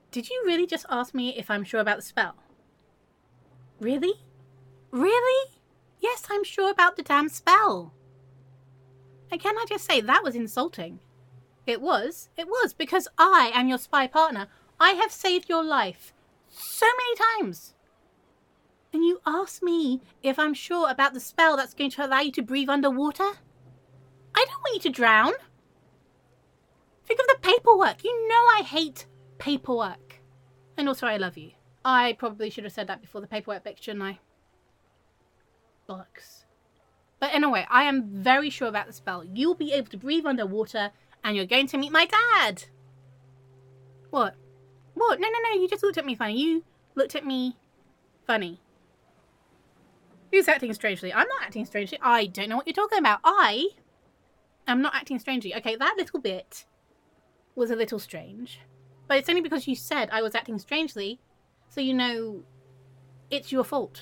Did you really just ask me if I'm sure about the spell? Really? Really? Yes, I'm sure about the damn spell. And can I just say, that was insulting. It was, because I am your spy partner. I have saved your life so many times. And you ask me if I'm sure about the spell that's going to allow you to breathe underwater? I don't want you to drown. Think of the paperwork. You know I hate paperwork. And also, I love you. I probably should have said that before the paperwork bit, shouldn't I? Bollocks. But anyway, I am very sure about the spell. You'll be able to breathe underwater, and you're going to meet my dad. What? What? No, you just looked at me funny. You looked at me funny. Who's acting strangely? I'm not acting strangely. I don't know what you're talking about. I am not acting strangely. Okay, that little bit was a little strange. But it's only because you said I was acting strangely, so you know it's your fault.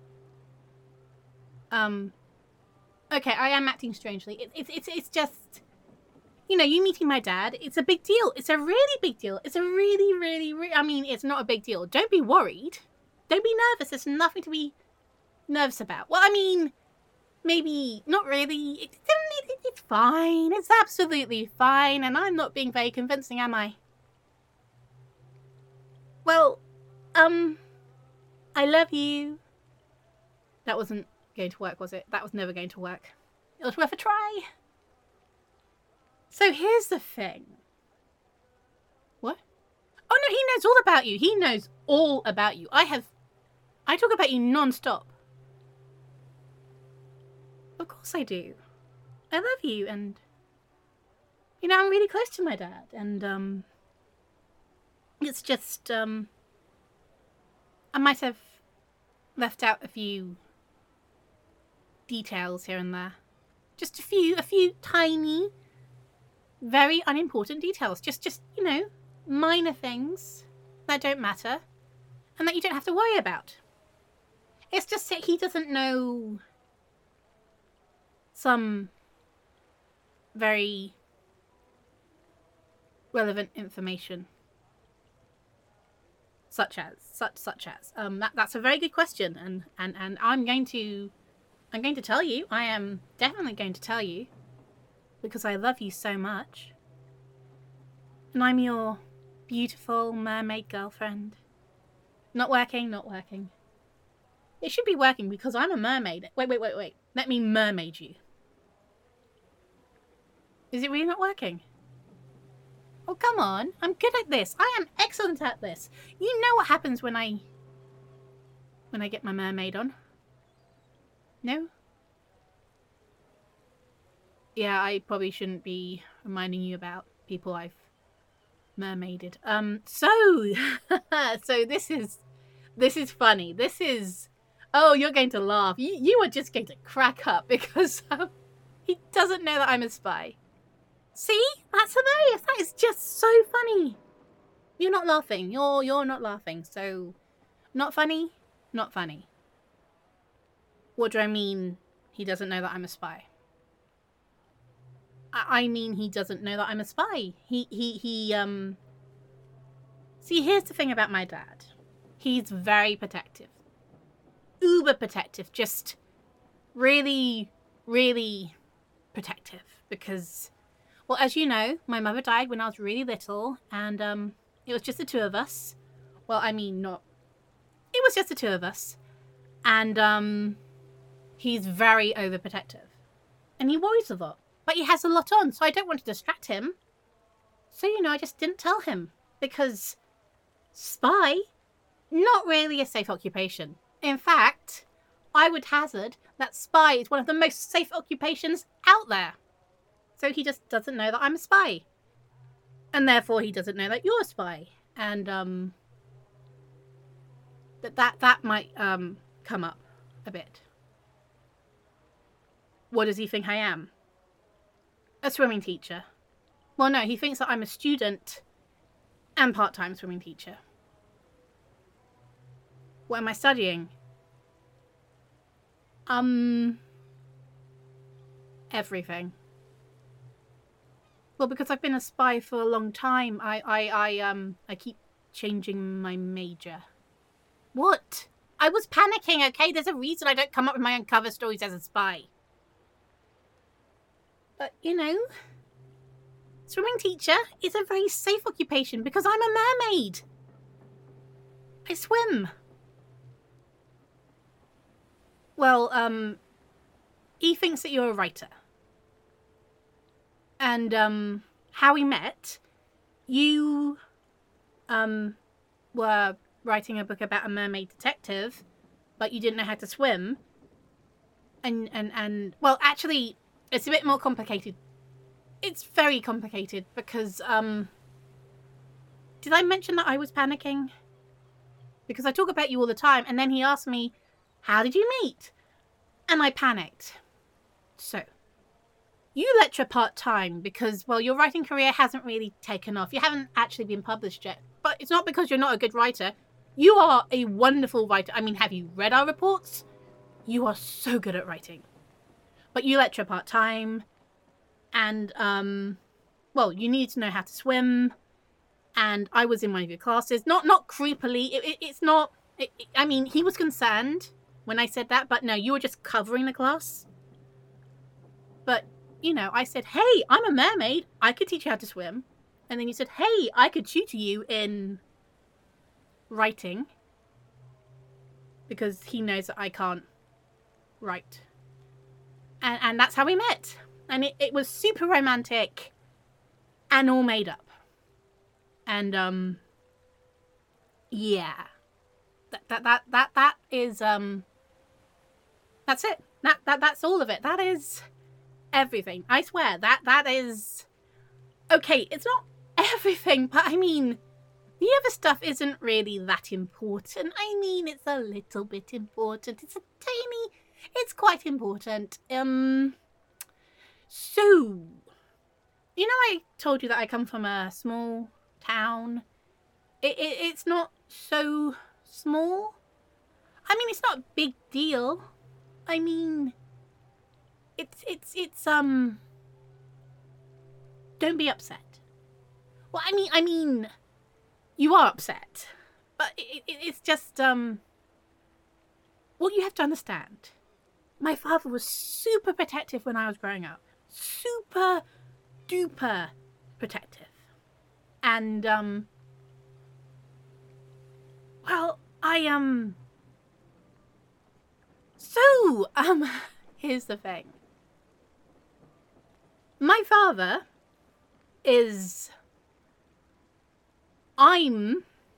Okay, I am acting strangely. It's just, you know, you meeting my dad, it's a big deal. It's a really big deal. It's a really, I mean, it's not a big deal. Don't be worried. Don't be nervous. There's nothing to be nervous about. Well, I mean, maybe not really. It's fine. It's absolutely fine. And I'm not being very convincing, am I? Well, I love you. That wasn't going to work, was it? That was never going to work. It was worth a try. So here's the thing. What? Oh no, he knows all about you. He knows all about you. I talk about you non-stop. Of course I do. I love you, and you know, I'm really close to my dad, and it's just I might have left out a few details here and there. Just a few tiny, very unimportant details. Just, you know, minor things that don't matter and that you don't have to worry about. It's just that he doesn't know some very relevant information. Such as. That's a very good question, and I'm going to tell you. I am definitely going to tell you, because I love you so much. And I'm your beautiful mermaid girlfriend. Not working. It should be working because I'm a mermaid. Wait. Let me mermaid you. Is it really not working? Oh, come on. I'm good at this. I am excellent at this. You know what happens when I get my mermaid on? No? Yeah, I probably shouldn't be reminding you about people I've mermaided. So this is funny. This is, oh, you're going to laugh. You are just going to crack up because he doesn't know that I'm a spy. See? That's hilarious. That is just so funny. You're not laughing. You're not laughing. So, not funny? Not funny. What do I mean he doesn't know that I'm a spy? I mean he doesn't know that I'm a spy. See, here's the thing about my dad. He's very protective. Uber protective. Just really, really protective. Because, well, as you know, my mother died when I was really little, and it was just the two of us. Well, I mean, not. It was just the two of us. And he's very overprotective. And he worries a lot. But he has a lot on, so I don't want to distract him. So, you know, I just didn't tell him. Because spy, not really a safe occupation. In fact, I would hazard that spy is one of the most safe occupations out there. So he just doesn't know that I'm a spy. And therefore he doesn't know that you're a spy. And that might come up a bit. What does he think I am? A swimming teacher. Well, no, he thinks that I'm a student and part-time swimming teacher. What am I studying? Everything. Well, because I've been a spy for a long time, I keep changing my major. What? I was panicking, okay? There's a reason I don't come up with my own cover stories as a spy. But, you know, swimming teacher is a very safe occupation because I'm a mermaid. I swim. Well, he thinks that you're a writer. And, how we met, you, were writing a book about a mermaid detective, but you didn't know how to swim. And, well, actually, it's a bit more complicated. It's very complicated because, did I mention that I was panicking? Because I talk about you all the time, and then he asked me, how did you meet? And I panicked. So, you lecture part-time because, well, your writing career hasn't really taken off. You haven't actually been published yet. But it's not because you're not a good writer. You are a wonderful writer. I mean, have you read our reports? You are so good at writing. But you lecture part-time. And, well, you need to know how to swim. And I was in one of your classes. Not creepily. It's not... I mean, he was concerned when I said that. But no, you were just covering the class. But, you know, I said, hey, I'm a mermaid. I could teach you how to swim. And then you said, hey, I could tutor you in writing. Because he knows that I can't write. And that's how we met. And it was super romantic. And all made up. And, yeah. That is, that's it. That's all of it. That is everything. I swear, that is... Okay, it's not everything, but I mean, the other stuff isn't really that important. I mean, it's a little bit important. It's quite important. So, you know I told you that I come from a small town? It's not so small. I mean, it's not a big deal. I mean, it's don't be upset. Well, I mean, you are upset. But it's just, what you have to understand. My father was super protective when I was growing up. Super duper protective. And, well, so, here's the thing. My father is... I'm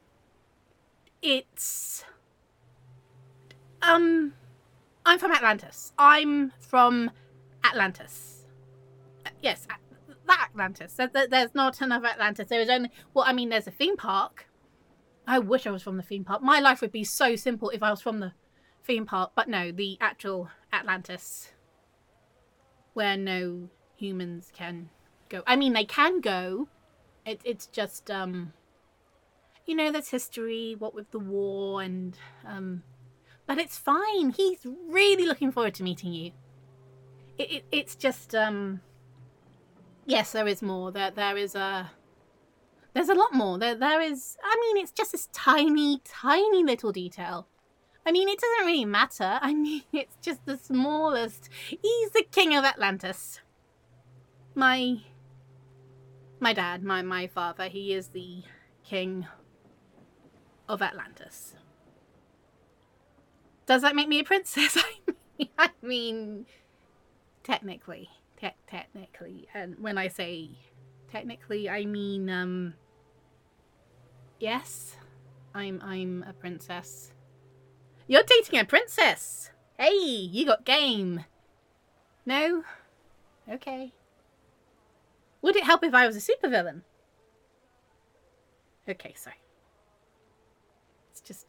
from Atlantis. I'm from Atlantis. Yes, that Atlantis. There's not another Atlantis. There is only... Well, I mean, there's a theme park. I wish I was from the theme park. My life would be so simple if I was from the theme park. But no, the actual Atlantis. Where no humans can go. I mean, they can go. It's just, you know, there's history, what with the war and, but it's fine. He's really looking forward to meeting you. It's just, yes, there is more. There's a lot more. There is, I mean, it's just this tiny little detail. I mean, it doesn't really matter. I mean, it's just the smallest. He's the king of Atlantis. My dad, my father, he is the king of Atlantis. Does that make me a princess? I mean, technically. Technically. And when I say technically, I mean, yes, I'm a princess. You're dating a princess! Hey, you got game. No? Okay. Would it help if I was a supervillain? Okay, sorry. It's just,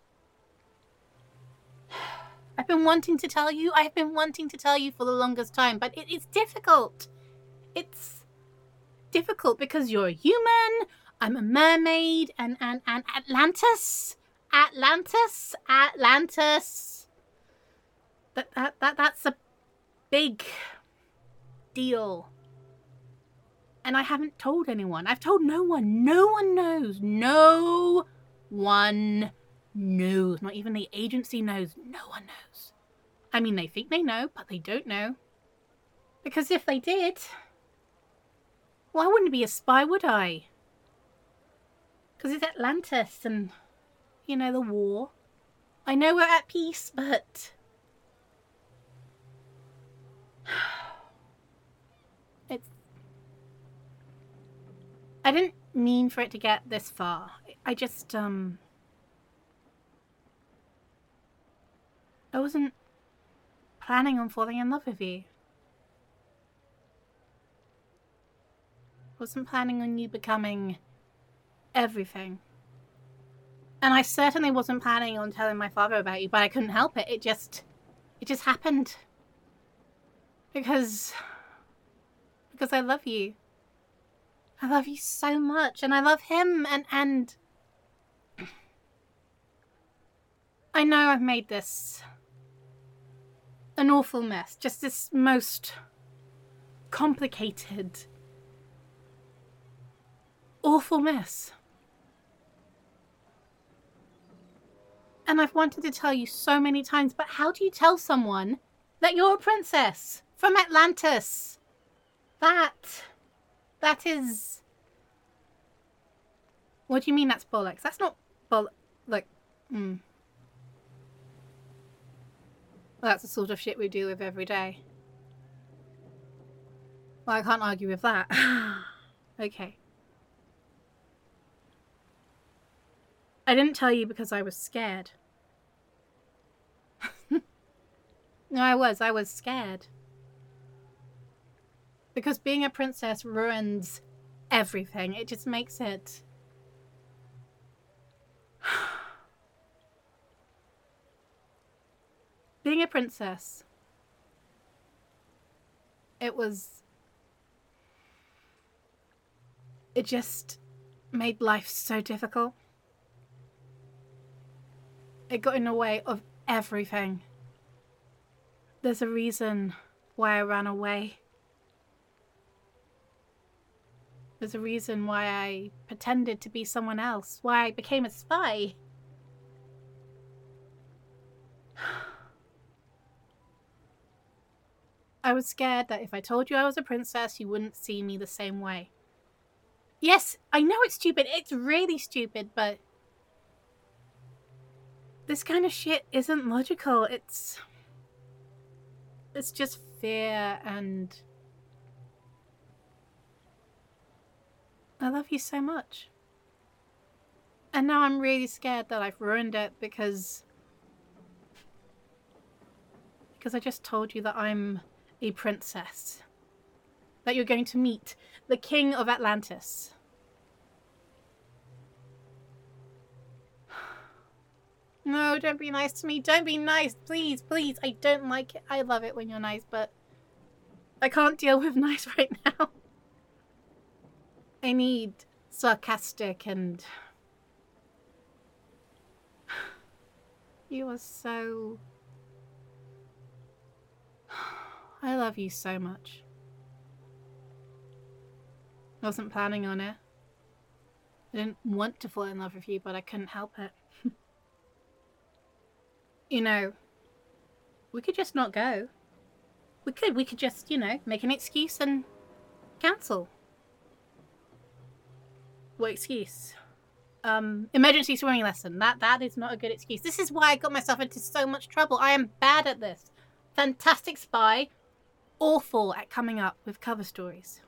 I've been wanting to tell you. I've been wanting to tell you for the longest time, but it's difficult. It's difficult because you're a human, I'm a mermaid, and Atlantis. Atlantis. That's a big deal. And I haven't told anyone. I've told no one. No one knows. No one knows. Not even the agency knows. No one knows. I mean, they think they know, but they don't know. Because if they did, well, I wouldn't be a spy, would I? Because it's Atlantis and, you know, the war. I know we're at peace, but I didn't mean for it to get this far. I just, I wasn't planning on falling in love with you. Wasn't planning on you becoming everything. And I certainly wasn't planning on telling my father about you, but I couldn't help it. It just happened. Because I love you. I love you so much, and I love him, and I know I've made this an awful mess. Just this most complicated, awful mess. And I've wanted to tell you so many times, but how do you tell someone that you're a princess from Atlantis? That is... What do you mean that's bollocks? That's not like, Well, that's the sort of shit we deal with every day. Well, I can't argue with that. Okay. I didn't tell you because I was scared. No, I was scared. Because being a princess ruins everything. It just makes it... Being a princess, it just made life so difficult. It got in the way of everything. There's a reason why I ran away. There's a reason why I pretended to be someone else, why I became a spy. I was scared that if I told you I was a princess, you wouldn't see me the same way. Yes, I know it's stupid. It's really stupid, but this kind of shit isn't logical. It's just fear, and I love you so much. And now I'm really scared that I've ruined it because I just told you that I'm a princess. That you're going to meet the king of Atlantis. No, don't be nice to me. Don't be nice. Please, please. I don't like it. I love it when you're nice, but I can't deal with nice right now. I need sarcastic and... You are so... I love you so much. I wasn't planning on it. I didn't want to fall in love with you, but I couldn't help it. You know, we could just not go. We could just, you know, make an excuse and cancel. What excuse? Emergency swimming lesson. That is not a good excuse. This is why I got myself into so much trouble. I am bad at this. Fantastic spy. Awful at coming up with cover stories.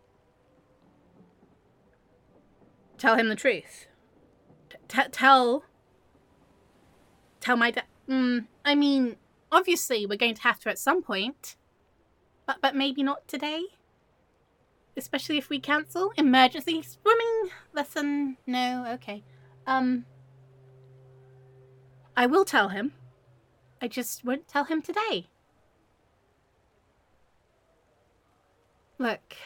Tell him the truth. Tell my dad. I mean, obviously we're going to have to at some point. But maybe not today. Especially if we cancel. Emergency swimming lesson. No, okay. I will tell him. I just won't tell him today. Look.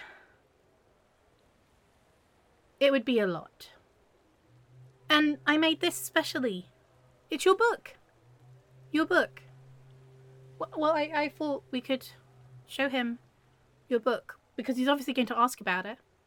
It would be a lot. And I made this specially. It's your book. Your book. Well, I thought we could show him your book. Because he's obviously going to ask about it.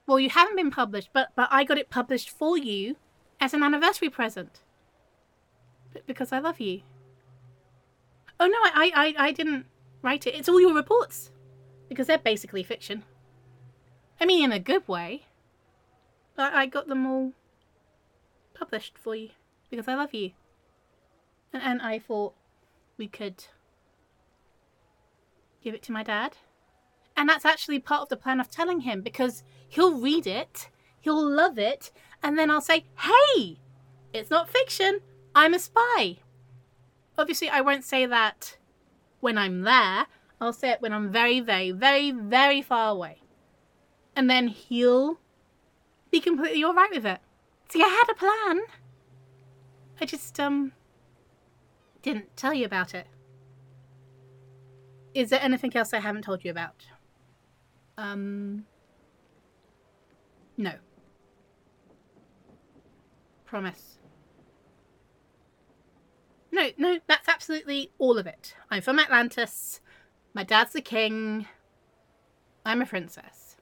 Well, you haven't been published, but I got it published for you as an anniversary present. Because I love you. Oh no, I didn't write it. It's all your reports. Because they're basically fiction. I mean, in a good way. But I got them all published for you. Because I love you. And I thought we could give it to my dad. And that's actually part of the plan of telling him. Because he'll read it. He'll love it. And then I'll say, hey, it's not fiction. I'm a spy. Obviously, I won't say that when I'm there. I'll say it when I'm very, very, very, very far away. And then he'll be completely alright with it. See, I had a plan. I just, didn't tell you about it. Is there anything else I haven't told you about? No. Promise. No, that's absolutely all of it. I'm from Atlantis. My dad's the king. I'm a princess.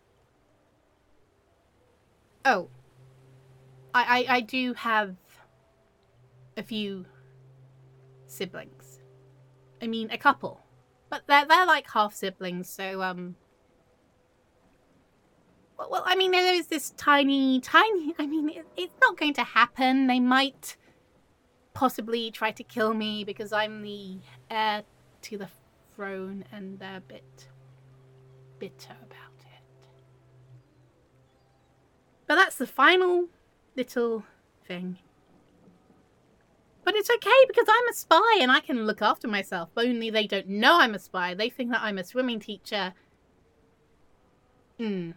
Oh. I do have a few siblings. I mean, a couple. But they're like half siblings, so, well, I mean, there is this tiny, I mean, it's not going to happen. They might possibly try to kill me because I'm the heir to the throne and they're a bit bitter about it. But that's the final little thing. But it's okay because I'm a spy and I can look after myself. Only they don't know I'm a spy. They think that I'm a swimming teacher. We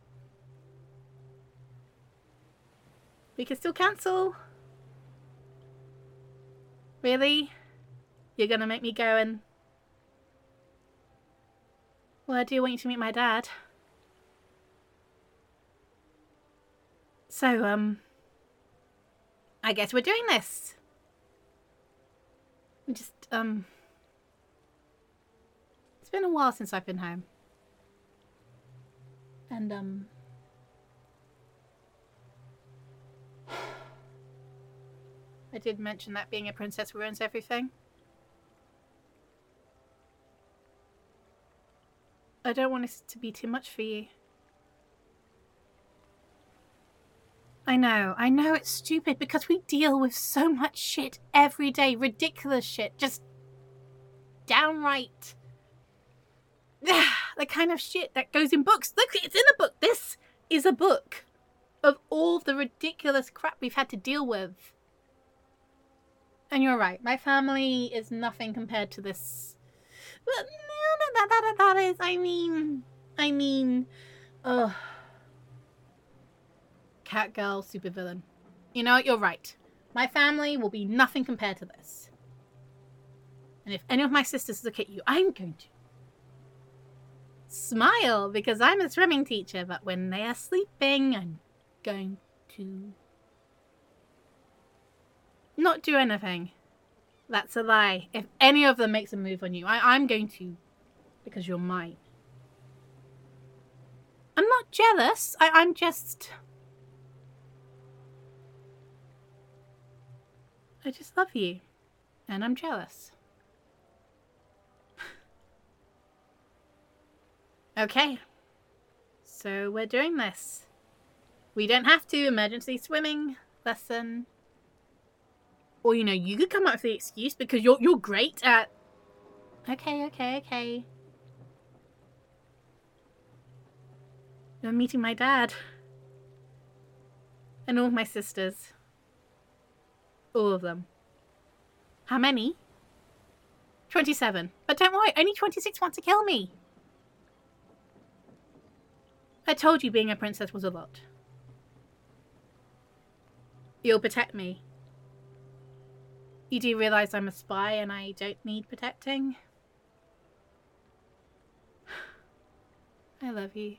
can still cancel. Really? You're gonna make me go and... Well, I do want you to meet my dad. So, I guess we're doing this. Just, it's been a while since I've been home. And, I did mention that being a princess ruins everything. I don't want it to be too much for you. I know it's stupid because we deal with so much shit every day. Ridiculous shit. Just downright... the kind of shit that goes in books. Look, it's in a book. This is a book of all the ridiculous crap we've had to deal with. And you're right, my family is nothing compared to this. But that is, I mean, Catgirl, supervillain. You know what, you're right. My family will be nothing compared to this. And if any of my sisters look at you, I'm going to smile because I'm a swimming teacher, but when they are sleeping, I'm going to not do anything. That's a lie. If any of them makes a move on you, I'm going to, because you're mine. I'm not jealous. I'm just... I just love you. And I'm jealous. Okay. So we're doing this. We don't have to. Emergency swimming lesson. Or, you know, you could come up with the excuse because you're great at... Okay. You're meeting my dad. And all of my sisters. All of them. How many? 27. But don't worry, only 26 want to kill me. I told you being a princess was a lot. You'll protect me. You do realise I'm a spy and I don't need protecting? I love you.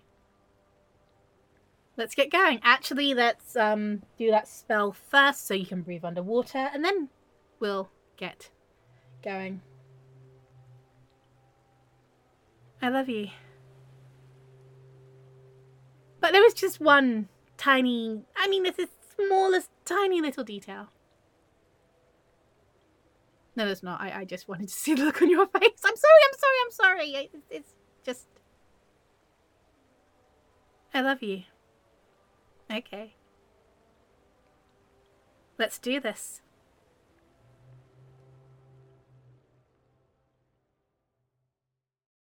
Let's get going. Actually, let's do that spell first so you can breathe underwater and then we'll get going. I love you. But But there was just one tiny, I mean, it's the smallest, tiny little detail. No, there's not. I just wanted to see the look on your face. I'm sorry. It's just... I love you. Okay. Let's do this.